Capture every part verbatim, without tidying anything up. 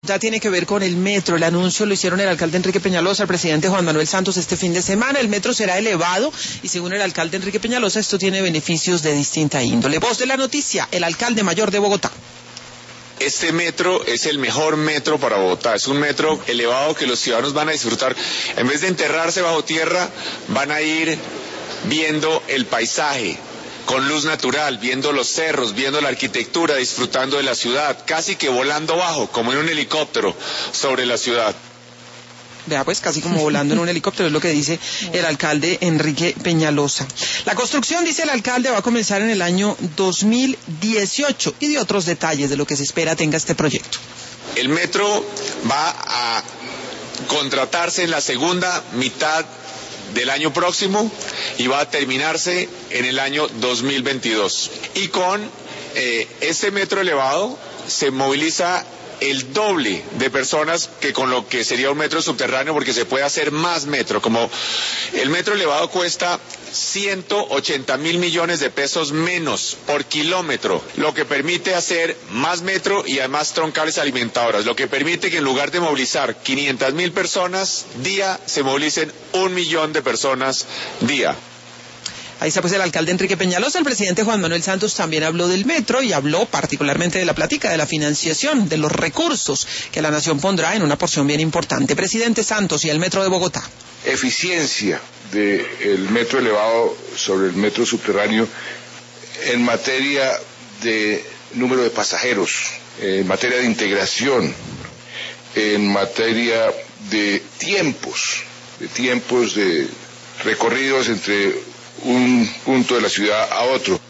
Bogotá tiene que ver con el metro. El anuncio lo hicieron el alcalde Enrique Peñalosa, el presidente Juan Manuel Santos este fin de semana. El metro será elevado y según el alcalde Enrique Peñalosa esto tiene beneficios de distinta índole. Voz de la noticia, el alcalde mayor de Bogotá. Este metro es el mejor metro para Bogotá, es un metro elevado que los ciudadanos van a disfrutar. En vez de enterrarse bajo tierra, van a ir viendo el paisaje con luz natural, viendo los cerros, viendo la arquitectura, disfrutando de la ciudad, casi que volando bajo, como en un helicóptero sobre la ciudad. Vea, pues casi como volando en un helicóptero, es lo que dice el alcalde Enrique Peñalosa. La construcción, dice el alcalde, va a comenzar en el año dos mil dieciocho y de otros detalles de lo que se espera tenga este proyecto. El metro va a contratarse en la segunda mitad del año próximo y va a terminarse en el año dos mil veintidós. Y con eh, este metro elevado se moviliza el doble de personas que con lo que sería un metro subterráneo, porque se puede hacer más metro. Como el metro elevado cuesta ciento ochenta mil millones de pesos menos por kilómetro, lo que permite hacer más metro y además troncales alimentadoras, lo que permite que en lugar de movilizar quinientas mil personas día, se movilicen un millón de personas día. Ahí está pues el alcalde Enrique Peñalosa. El presidente Juan Manuel Santos también habló del metro y habló particularmente de la plática, de la financiación, de los recursos que la nación pondrá en una porción bien importante. Presidente Santos y el metro de Bogotá. Eficiencia del metro elevado sobre el metro subterráneo en materia de número de pasajeros, en materia de integración, en materia de tiempos, de tiempos de recorridos entre un punto de la ciudad a otro.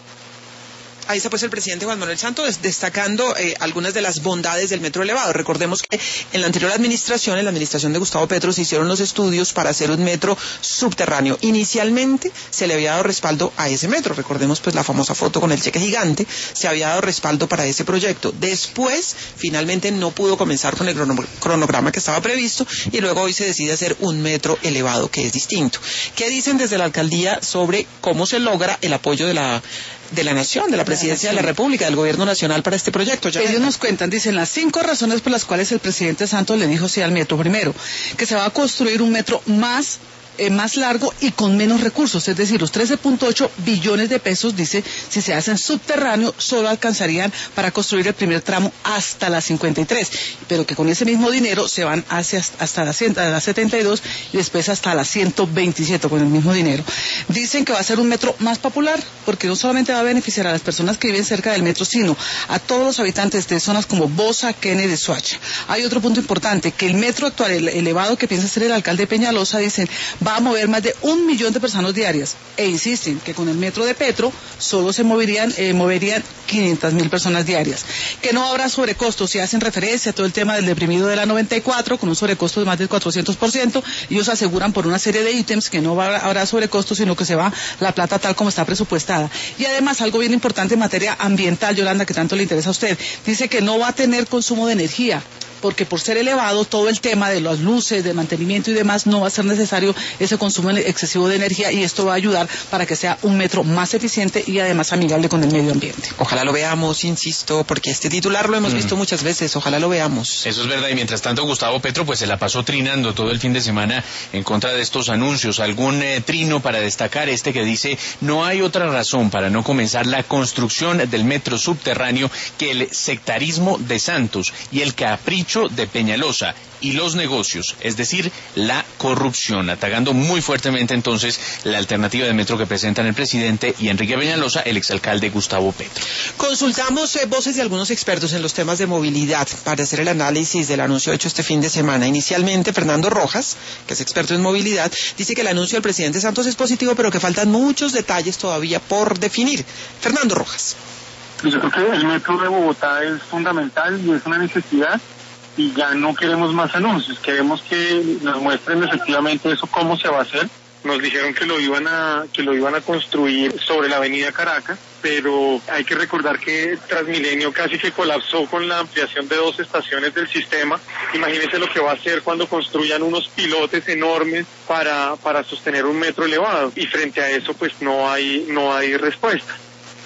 Ahí está pues el presidente Juan Manuel Santos destacando eh, algunas de las bondades del metro elevado. Recordemos que en la anterior administración, en la administración de Gustavo Petro, se hicieron los estudios para hacer un metro subterráneo. Inicialmente se le había dado respaldo a ese metro. Recordemos pues la famosa foto con el cheque gigante. Se había dado respaldo para ese proyecto. Después, finalmente no pudo comenzar con el cronograma que estaba previsto y luego hoy se decide hacer un metro elevado, que es distinto. ¿Qué dicen desde la alcaldía sobre cómo se logra el apoyo de la de la nación, de la presidencia de la República, del gobierno nacional para este proyecto? Ya ellos nos cuentan, dicen las cinco razones por las cuales el presidente Santos le dijo sí al metro. Primero, que se va a construir un metro más Eh, más largo y con menos recursos, es decir, los trece punto ocho billones de pesos, dice, si se hacen subterráneos, solo alcanzarían para construir el primer tramo hasta la cincuenta y tres, pero que con ese mismo dinero se van hacia hasta la, la setenta y dos y después hasta la ciento veintisiete con el mismo dinero. Dicen que va a ser un metro más popular, porque no solamente va a beneficiar a las personas que viven cerca del metro, sino a todos los habitantes de zonas como Bosa, Kennedy, Soacha. Hay otro punto importante, que el metro actual, el elevado que piensa hacer el alcalde Peñalosa, dicen, va a mover más de un millón de personas diarias e insisten que con el metro de Petro solo se moverían, eh, moverían quinientas mil personas diarias, que no habrá sobrecostos. Si hacen referencia a todo el tema del deprimido de la noventa y cuatro con un sobrecosto de más del cuatrocientos por ciento, ellos aseguran por una serie de ítems que no va, habrá sobrecostos, sino que se va la plata tal como está presupuestada. Y además algo bien importante en materia ambiental, Yolanda, que tanto le interesa a usted, dice que no va a tener consumo de energía, porque por ser elevado todo el tema de las luces, de mantenimiento y demás, no va a ser necesario ese consumo excesivo de energía y esto va a ayudar para que sea un metro más eficiente y además amigable con el medio ambiente. Ojalá lo veamos, insisto, porque este titular lo hemos mm. visto muchas veces, ojalá lo veamos. Eso es verdad, y mientras tanto Gustavo Petro pues se la pasó trinando todo el fin de semana en contra de estos anuncios. Algún eh, trino para destacar este que dice: no hay otra razón para no comenzar la construcción del metro subterráneo que el sectarismo de Santos y el capricho de Peñalosa y los negocios, es decir, la corrupción, atacando muy fuertemente entonces la alternativa de metro que presentan el presidente y Enrique Peñalosa, el exalcalde Gustavo Petro. Consultamos eh, voces de algunos expertos en los temas de movilidad para hacer el análisis del anuncio hecho este fin de semana. Inicialmente, Fernando Rojas, que es experto en movilidad, dice que el anuncio del presidente Santos es positivo, pero que faltan muchos detalles todavía por definir. Fernando Rojas. Yo creo que el metro de Bogotá es fundamental y es una necesidad. Y ya no queremos más anuncios, queremos que nos muestren efectivamente eso, cómo se va a hacer. Nos dijeron que lo iban a que lo iban a construir sobre la avenida Caracas, pero hay que recordar que Transmilenio casi que colapsó con la ampliación de dos estaciones del sistema. Imagínense lo que va a hacer cuando construyan unos pilotes enormes para para sostener un metro elevado, y frente a eso pues no hay no hay respuesta.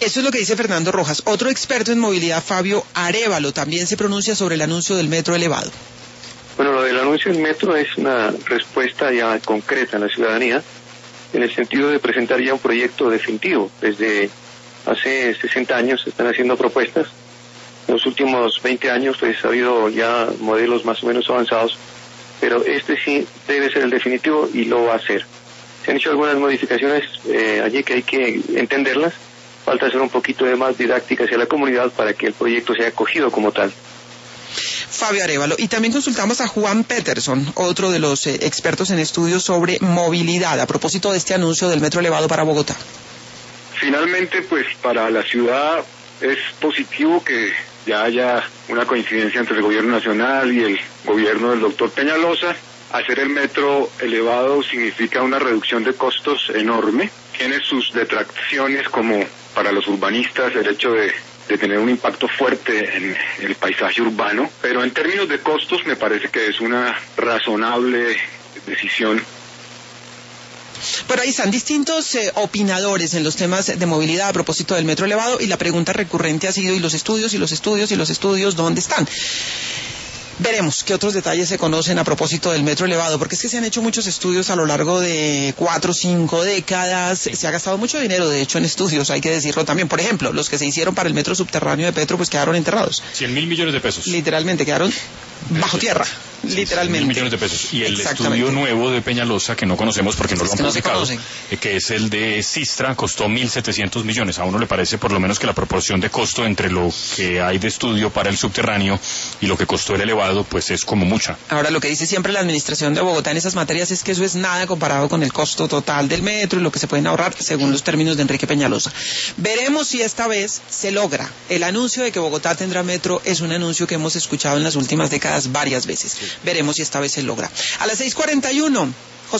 Eso es lo que dice Fernando Rojas. Otro experto en movilidad, Fabio Arévalo, también se pronuncia sobre el anuncio del metro elevado. Bueno, lo del anuncio del metro es una respuesta ya concreta en la ciudadanía, en el sentido de presentar ya un proyecto definitivo. Desde hace sesenta años se están haciendo propuestas. En los últimos veinte años pues ha habido ya modelos más o menos avanzados, pero este sí debe ser el definitivo y lo va a hacer. Se han hecho algunas modificaciones eh, allí que hay que entenderlas. Falta hacer un poquito de más didáctica hacia la comunidad para que el proyecto sea acogido como tal. Fabio Arévalo. Y también consultamos a Juan Peterson, otro de los eh, expertos en estudios sobre movilidad, a propósito de este anuncio del metro elevado para Bogotá. Finalmente, pues para la ciudad es positivo que ya haya una coincidencia entre el gobierno nacional y el gobierno del doctor Peñalosa. Hacer el metro elevado significa una reducción de costos enorme. Tiene sus detracciones, como para los urbanistas el hecho de de tener un impacto fuerte en el paisaje urbano, pero en términos de costos me parece que es una razonable decisión. Pero ahí están distintos eh, opinadores en los temas de movilidad a propósito del metro elevado, y la pregunta recurrente ha sido, ¿y los estudios, y los estudios, y los estudios, dónde están? Veremos qué otros detalles se conocen a propósito del metro elevado, porque es que se han hecho muchos estudios a lo largo de cuatro o cinco décadas, se ha gastado mucho dinero, de hecho, en estudios, hay que decirlo también. Por ejemplo, los que se hicieron para el metro subterráneo de Petro, pues quedaron enterrados. cien mil millones de pesos. Literalmente, quedaron bajo tierra, literalmente. cien mil millones de pesos. Y el estudio nuevo de Peñalosa, que no conocemos porque no lo han que no publicado, que es el de Sistra, costó mil setecientos millones. A uno le parece por lo menos que la proporción de costo entre lo que hay de estudio para el subterráneo y lo que costó el elevado, pues es como mucha. Ahora, lo que dice siempre la administración de Bogotá en esas materias es que eso es nada comparado con el costo total del metro y lo que se pueden ahorrar según los términos de Enrique Peñalosa. Veremos si esta vez se logra. El anuncio de que Bogotá tendrá metro es un anuncio que hemos escuchado en las últimas décadas varias veces. Veremos si esta vez se logra. A las seis cuarenta y uno.